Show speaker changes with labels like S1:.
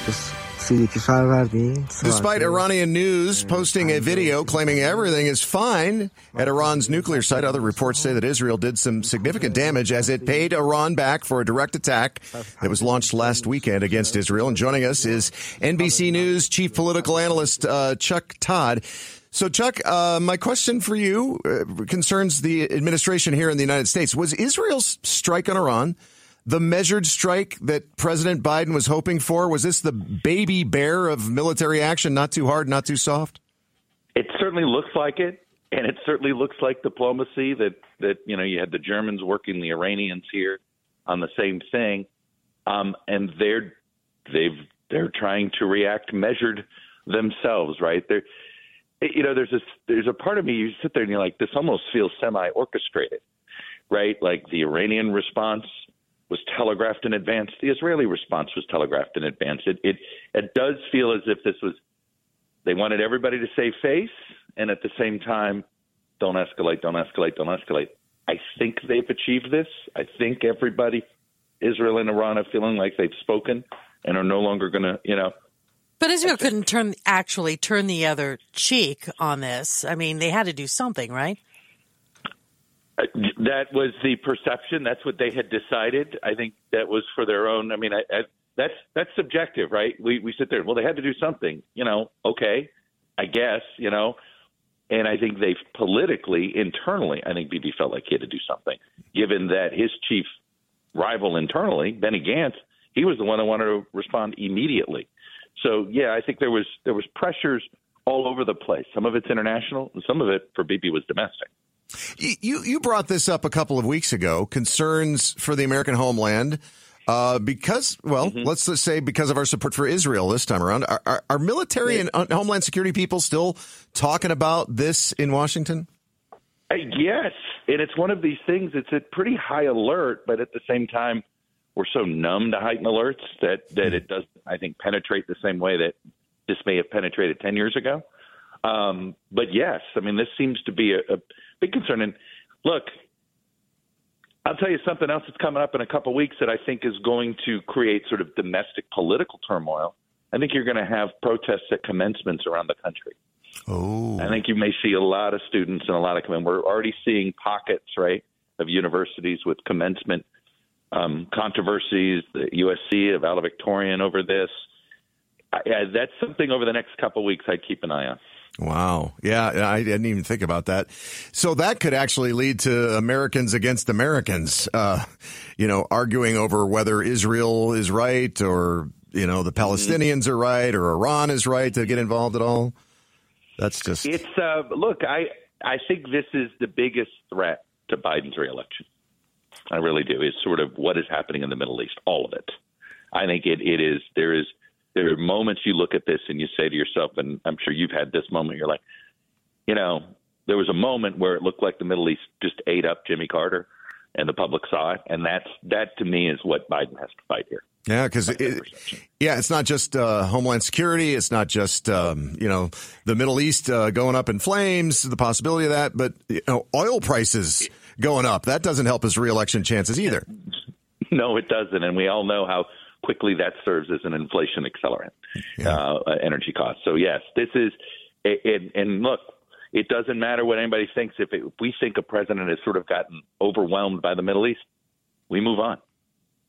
S1: Despite Iranian news posting a video claiming everything is fine at Iran's nuclear site, other reports say that Israel did some significant damage as it paid Iran back for a direct attack that was launched last weekend against Israel. And joining us is NBC News chief political analyst Chuck Todd. So, Chuck, my question for you concerns the administration here in the United States. Was Israel's strike on Iran the measured strike that President Biden was hoping for? Was this the baby bear of military action, not too hard, not too soft?
S2: It certainly looks like it, and it certainly looks like diplomacy that you had the Germans working the Iranians here on the same thing, and they're trying to react measured themselves, right? There's a part of me, you sit there and you're like, this almost feels semi-orchestrated, right? Like the Iranian response was telegraphed in advance. The Israeli response was telegraphed in advance. It does feel as if they wanted everybody to save face, and at the same time, don't escalate, don't escalate, don't escalate. I think they've achieved this. I think everybody, Israel and Iran, are feeling like they've spoken and are no longer going to,
S3: But Israel couldn't turn the other cheek on this. I mean, they had to do something, right?
S2: That was the perception. That's what they had decided. I think that was for their own. I mean, that's subjective, right? We sit there. Well, they had to do something. Okay, I guess. And I think they've politically, internally, I think Bibi felt like he had to do something, given that his chief rival internally, Benny Gantz, he was the one that wanted to respond immediately. So, yeah, I think there was pressures all over the place. Some of it's international, and some of it for Bibi was domestic.
S1: You brought this up a couple of weeks ago, concerns for the American homeland, because let's just say because of our support for Israel this time around. Are military and homeland security people still talking about this in Washington?
S2: Yes, and it's one of these things. It's a pretty high alert, but at the same time, we're so numb to heightened alerts that it doesn't, I think, penetrate the same way that this may have penetrated 10 years ago. But yes, I mean, this seems to be a big concern. And look, I'll tell you something else that's coming up in a couple of weeks that I think is going to create sort of domestic political turmoil. I think you're going to have protests at commencements around the country.
S1: Oh, I
S2: think you may see a lot of students and a lot of we're already seeing pockets, right, of universities with commencement controversies. The USC, of valedictorian over this. That's something over the next couple of weeks I'd keep an eye on.
S1: Wow. Yeah, I didn't even think about that. So that could actually lead to Americans against Americans, arguing over whether Israel is right or, the Palestinians are right or Iran is right to get involved at all. That's just.
S2: It's look, I think this is the biggest threat to Biden's reelection. I really do. It's sort of what is happening in the Middle East, all of it. I think it is. There are moments you look at this and you say to yourself, and I'm sure you've had this moment, you're like, there was a moment where it looked like the Middle East just ate up Jimmy Carter and the public saw it. And that to me is what Biden has to fight here.
S1: Yeah, because it's not just Homeland Security. It's not just, the Middle East going up in flames, the possibility of that. But oil prices going up, that doesn't help his reelection chances either.
S2: No, it doesn't. And we all know how quickly that serves as an inflation accelerant, energy costs. So, yes, this is and look, it doesn't matter what anybody thinks. If we think a president has sort of gotten overwhelmed by the Middle East, we move on.